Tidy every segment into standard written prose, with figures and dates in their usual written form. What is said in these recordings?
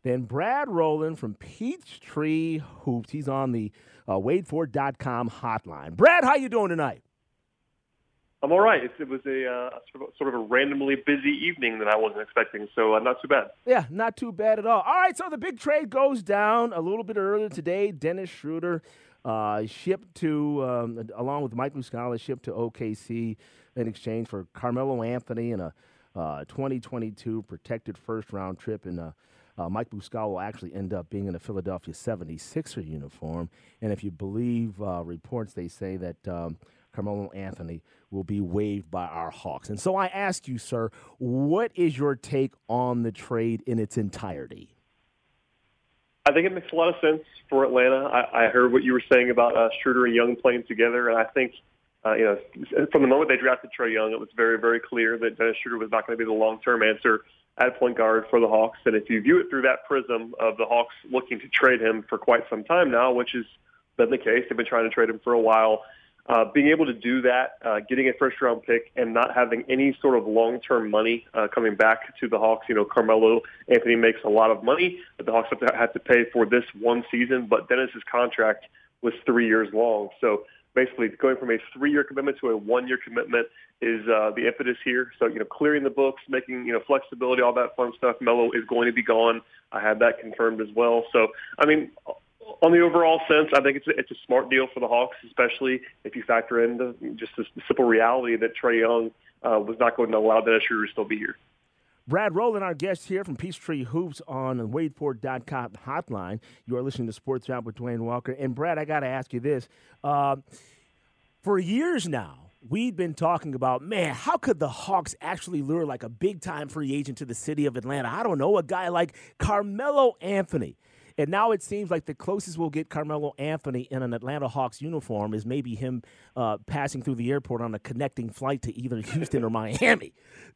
Then Brad Rowland from Peachtree Hoops. He's on the WadeFord.com hotline. Brad, how you doing tonight? I'm all right. It was a sort of a randomly busy evening that I wasn't expecting, so not too bad. Yeah, not too bad at all. All right, so the big trade goes down a little bit earlier today. Dennis Schroeder shipped to, along with Mike Muscala, shipped to OKC in exchange for Carmelo Anthony and a 2022 protected first-round trip. And Mike Muscala will actually end up being in a Philadelphia 76er uniform. And if you believe reports, they say that Carmelo Anthony will be waived by our Hawks. And so I ask you, sir, what is your take on the trade in its entirety? I think it makes a lot of sense for Atlanta. I heard what you were saying about Schroeder and Young playing together, and I think from the moment they drafted Trae Young, it was very, very clear that Dennis Schroeder was not going to be the long-term answer at point guard for the Hawks. And if you view it through that prism of the Hawks looking to trade him for quite some time now, which has been the case, they've been trying to trade him for a while, being able to do that, getting a first-round pick and not having any sort of long-term money coming back to the Hawks. Carmelo Anthony makes a lot of money, but the Hawks have to pay for this one season. But Dennis's contract was 3 years long. So basically going from a 3-year commitment to a 1-year commitment is the impetus here. So, clearing the books, making, flexibility, all that fun stuff. Melo is going to be gone. I had that confirmed as well. So, on the overall sense, I think it's a smart deal for the Hawks, especially if you factor in just the simple reality that Trae Young was not going to allow Dennis Schroeder to still be here. Brad Rowland, our guest here from Peachtree Hoops on the WadeFord.com hotline. You are listening to Sports Wrap with Dwayne Walker. And, Brad, I got to ask you this. For years now, we've been talking about, man, how could the Hawks actually lure like a big-time free agent to the city of Atlanta? I don't know, a guy like Carmelo Anthony. And now it seems like the closest we'll get Carmelo Anthony in an Atlanta Hawks uniform is maybe him passing through the airport on a connecting flight to either Houston or Miami.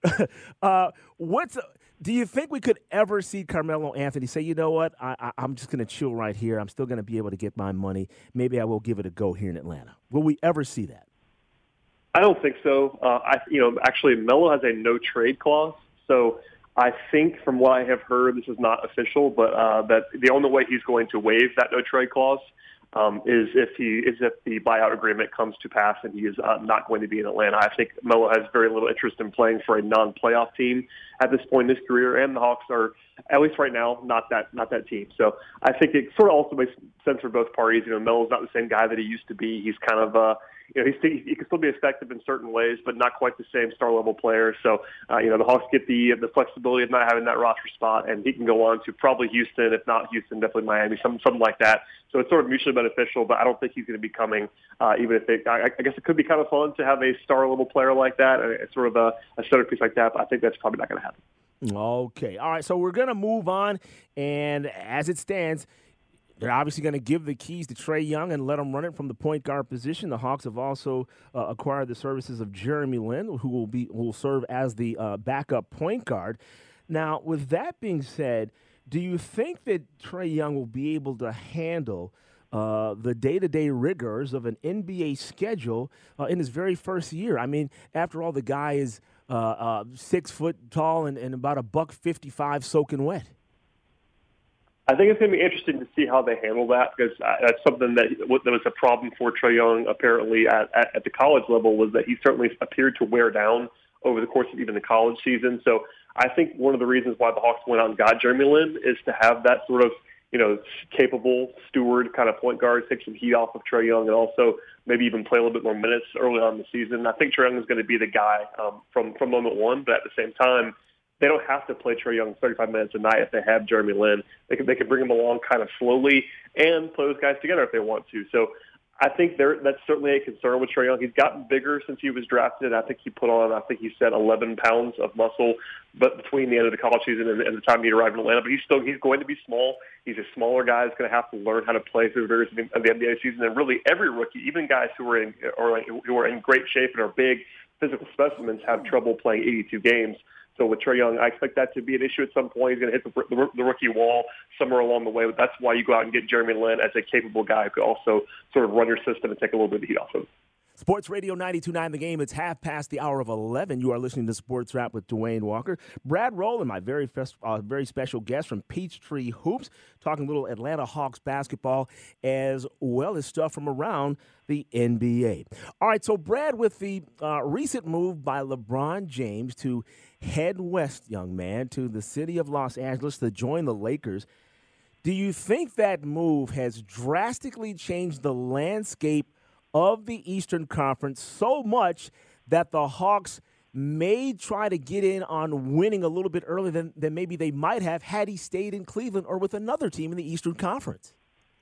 Do you think we could ever see Carmelo Anthony say, you know what, I'm just going to chill right here. I'm still going to be able to get my money. Maybe I will give it a go here in Atlanta. Will we ever see that? I don't think so. Actually, Melo has a no-trade clause, so I think from what I have heard, this is not official, but that the only way he's going to waive that no-trade clause is if the buyout agreement comes to pass and he is not going to be in Atlanta. I think Melo has very little interest in playing for a non-playoff team at this point in his career, and the Hawks are, at least right now, not that team. So I think it sort of also makes sense for both parties. Melo's not the same guy that he used to be. He's kind of he can still be effective in certain ways, but not quite the same star-level player. So, the Hawks get the flexibility of not having that roster spot, and he can go on to probably Houston, if not Houston, definitely Miami, something like that. So it's sort of mutually beneficial, but I don't think he's going to be coming, even if I guess it could be kind of fun to have a star-level player like that, it's sort of a centerpiece like that, but I think that's probably not going to happen. Okay. All right, so we're going to move on, and as it stands, they're obviously going to give the keys to Trae Young and let him run it from the point guard position. The Hawks have also acquired the services of Jeremy Lin, who will serve as the backup point guard. Now, with that being said, do you think that Trae Young will be able to handle the day-to-day rigors of an NBA schedule in his very first year? I mean, after all, the guy is 6 foot tall and about $155 soaking wet. I think it's going to be interesting to see how they handle that, because that's something that was a problem for Trae Young apparently at the college level, was that he certainly appeared to wear down over the course of even the college season. So I think one of the reasons why the Hawks went out and got Jeremy Lin is to have that sort of, capable steward kind of point guard, take some heat off of Trae Young, and also maybe even play a little bit more minutes early on in the season. I think Trae Young is going to be the guy from moment one, but at the same time, they don't have to play Trae Young 35 minutes a night if they have Jeremy Lin. They can bring him along kind of slowly and play those guys together if they want to. So I think that's certainly a concern with Trae Young. He's gotten bigger since he was drafted. I think he said 11 pounds of muscle, but between the end of the college season and the time he arrived in Atlanta. But he's going to be small. He's a smaller guy. He's going to have to learn how to play through the rigors of the NBA season. And really, every rookie, even guys who are in great shape and are big physical specimens, have trouble playing 82 games. So with Trae Young, I expect that to be an issue at some point. He's going to hit the rookie wall somewhere along the way. But that's why you go out and get Jeremy Lin as a capable guy who could also sort of run your system and take a little bit of the heat off him. Sports Radio 92.9 The Game. It's half past the hour of 11. You are listening to Sports Wrap with Dwayne Walker. Brad Rowland, my very special guest from Peachtree Hoops, talking a little Atlanta Hawks basketball as well as stuff from around the NBA. All right, so Brad, with the recent move by LeBron James to head west, young man, to the city of Los Angeles to join the Lakers, do you think that move has drastically changed the landscape of the Eastern Conference so much that the Hawks may try to get in on winning a little bit earlier than maybe they might have had he stayed in Cleveland or with another team in the Eastern Conference?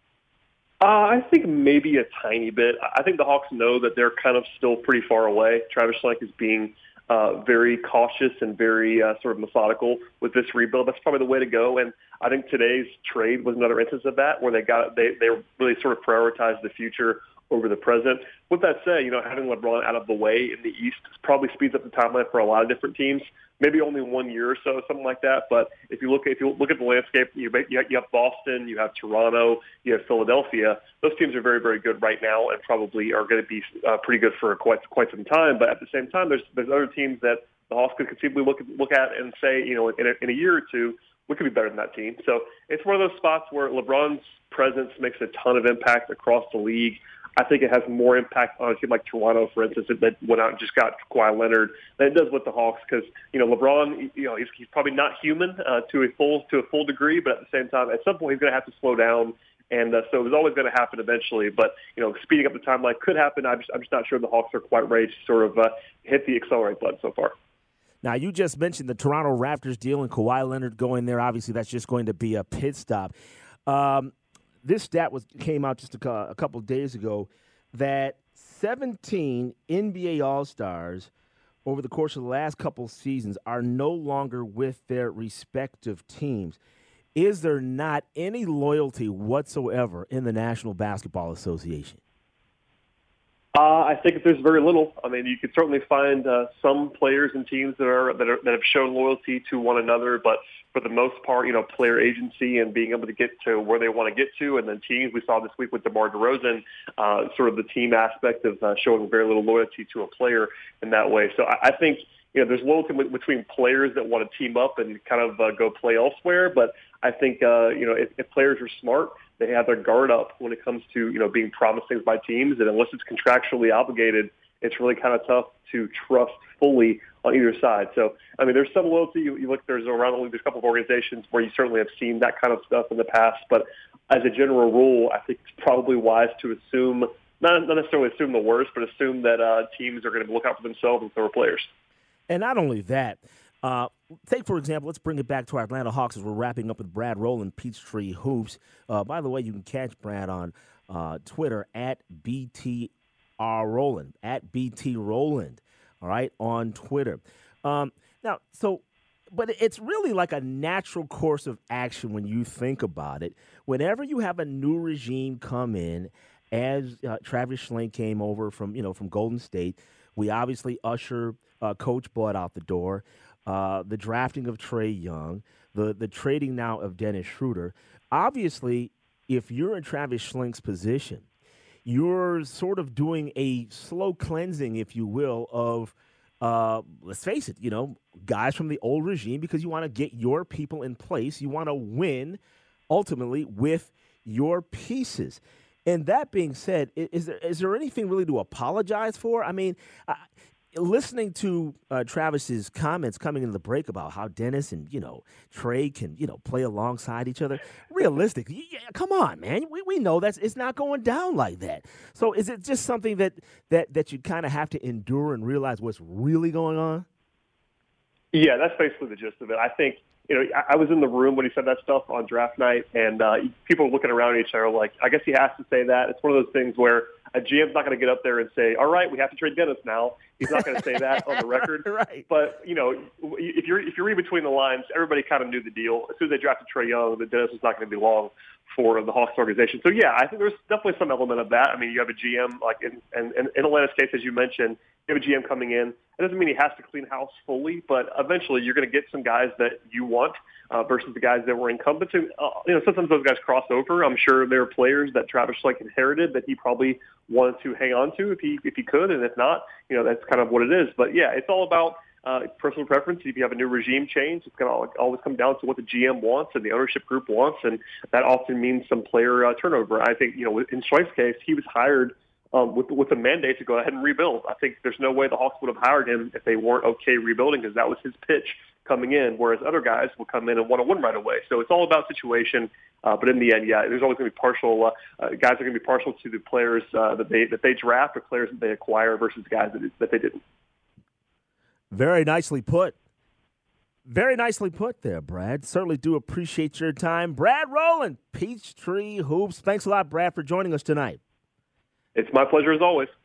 I think maybe a tiny bit. I think the Hawks know that they're kind of still pretty far away. Travis Schlenk is being very cautious and very sort of methodical with this rebuild. That's probably the way to go. And I think today's trade was another instance of that, where they really sort of prioritized the future over the present. With that said, having LeBron out of the way in the East probably speeds up the timeline for a lot of different teams. Maybe only 1 year or so, something like that. But if you look at the landscape, you have Boston, you have Toronto, you have Philadelphia. Those teams are very, very good right now, and probably are going to be pretty good for quite some time. But at the same time, there's other teams that the Hawks could conceivably look at and say, in a year or two, we could be better than that team. So it's one of those spots where LeBron's presence makes a ton of impact across the league. I think it has more impact on a team like Toronto, for instance, that went out and just got Kawhi Leonard, than it does with the Hawks, because LeBron, he's probably not human to a full degree, but at the same time, at some point he's going to have to slow down, and so it's always going to happen eventually. But speeding up the timeline could happen. I'm just not sure the Hawks are quite ready to sort of hit the accelerate button so far. Now, you just mentioned the Toronto Raptors deal and Kawhi Leonard going there. Obviously, that's just going to be a pit stop. This stat came out just a couple of days ago that 17 NBA All-Stars over the course of the last couple of seasons are no longer with their respective teams. Is there not any loyalty whatsoever in the National Basketball Association? I think there's very little. I mean, you could certainly find some players and teams that have shown loyalty to one another, but for the most part, player agency and being able to get to where they want to get to, and then teams, we saw this week with DeMar DeRozan, sort of the team aspect of showing very little loyalty to a player in that way. So I think there's loyalty between players that want to team up and kind of go play elsewhere, but I think if players are smart, they have their guard up when it comes to being promised things by teams, and unless it's contractually obligated, it's really kind of tough to trust fully on either side. So, I mean, there's some loyalty. You look, there's around the league, there's a couple of organizations where you certainly have seen that kind of stuff in the past. But as a general rule, I think it's probably wise to assume, not necessarily assume the worst, but assume that teams are going to look out for themselves and so are players. And not only that, take, for example, let's bring it back to our Atlanta Hawks as we're wrapping up with Brad Rowland, Peachtree Hoops. By the way, you can catch Brad on Twitter at BT Rowland, at BT Rowland, all right, on Twitter. But it's really like a natural course of action when you think about it. Whenever you have a new regime come in, as Travis Schlenk came over from Golden State, we obviously usher Coach Bud out the door. The drafting of Trae Young, the trading now of Dennis Schroeder. Obviously, if you're in Travis Schlenk's position, you're sort of doing a slow cleansing, if you will, of, let's face it, guys from the old regime, because you want to get your people in place. You want to win, ultimately, with your pieces. And that being said, is there anything really to apologize for? I mean, listening to Travis's comments coming into the break about how Dennis and Trae can play alongside each other, realistically, come on, man, we know it's not going down like that. So is it just something that you kind of have to endure and realize what's really going on? Yeah, that's basically the gist of it. I think I was in the room when he said that stuff on draft night, and people were looking around at each other like, I guess he has to say that. It's one of those things where a GM's not going to get up there and say, all right, we have to trade Dennis now. He's not going to say that on the record. Right. But, if you read between the lines, everybody kind of knew the deal. As soon as they drafted Trae Young, the Dennis was not going to be long for the Hawks organization. So, yeah, I think there's definitely some element of that. I mean, you have a GM, like in Atlanta's case, as you mentioned, you have a GM coming in. It doesn't mean he has to clean house fully, but eventually you're going to get some guys that you want versus the guys that were incumbents. And, sometimes those guys cross over. I'm sure there are players that Travis Schlenk inherited that he probably wanted to hang on to if he could, and if not, that's kind of what it is. But, yeah, it's all about personal preference. If you have a new regime change, it's going to always come down to what the GM wants and the ownership group wants, and that often means some player turnover. I think, in Schlenk's case, he was hired with a mandate to go ahead and rebuild. I think there's no way the Hawks would have hired him if they weren't okay rebuilding, because that was his pitch coming in, whereas other guys will come in and want to win right away. So it's all about situation. But in the end, yeah, there's always going to be partial guys are going to be partial to the players that they draft or players that they acquire versus guys that they didn't. Very nicely put. Very nicely put there, Brad. Certainly do appreciate your time. Brad Rowland, Peachtree Hoops. Thanks a lot, Brad, for joining us tonight. It's my pleasure as always.